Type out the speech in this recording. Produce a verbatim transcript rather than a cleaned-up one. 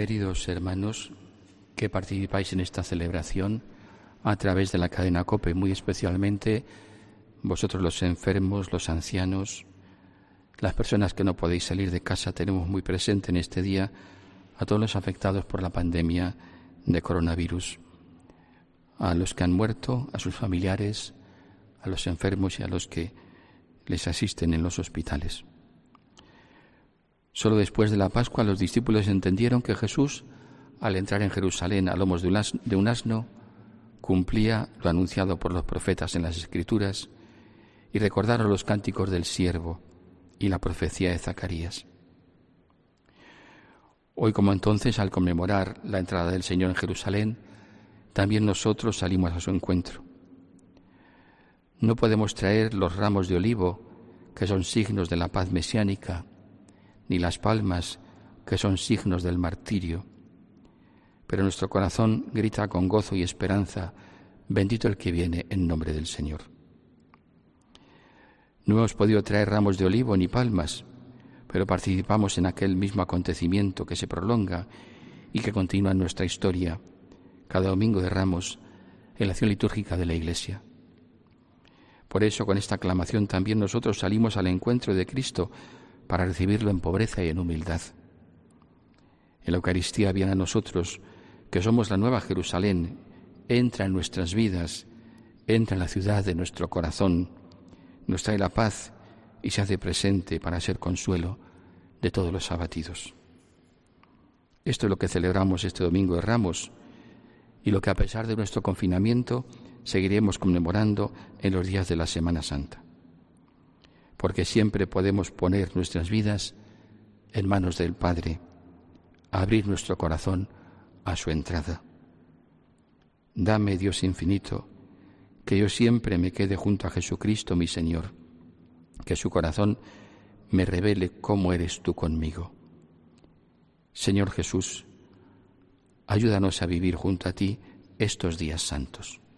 Queridos hermanos que participáis en esta celebración a través de la cadena COPE, muy especialmente vosotros los enfermos, los ancianos, las personas que no podéis salir de casa, tenemos muy presente en este día a todos los afectados por la pandemia de coronavirus, a los que han muerto, a sus familiares, a los enfermos y a los que les asisten en los hospitales. Solo después de la Pascua los discípulos entendieron que Jesús, al entrar en Jerusalén a lomos de un asno, cumplía lo anunciado por los profetas en las Escrituras y recordaron los cánticos del siervo y la profecía de Zacarías. Hoy, como entonces, al conmemorar la entrada del Señor en Jerusalén, también nosotros salimos a su encuentro. No podemos traer los ramos de olivo, que son signos de la paz mesiánica, ni las palmas, que son signos del martirio. Pero nuestro corazón grita con gozo y esperanza: bendito el que viene en nombre del Señor. No hemos podido traer ramos de olivo ni palmas, pero participamos en aquel mismo acontecimiento que se prolonga y que continúa en nuestra historia, cada domingo de Ramos, en la acción litúrgica de la Iglesia. Por eso, con esta aclamación también nosotros salimos al encuentro de Cristo para recibirlo en pobreza y en humildad. En la Eucaristía viene a nosotros, que somos la nueva Jerusalén, entra en nuestras vidas, entra en la ciudad de nuestro corazón, nos trae la paz y se hace presente para ser consuelo de todos los abatidos. Esto es lo que celebramos este domingo de Ramos y lo que, a pesar de nuestro confinamiento, seguiremos conmemorando en los días de la Semana Santa, porque siempre podemos poner nuestras vidas en manos del Padre, abrir nuestro corazón a su entrada. Dame, Dios infinito, que yo siempre me quede junto a Jesucristo mi Señor, que su corazón me revele cómo eres tú conmigo. Señor Jesús, ayúdanos a vivir junto a ti estos días santos.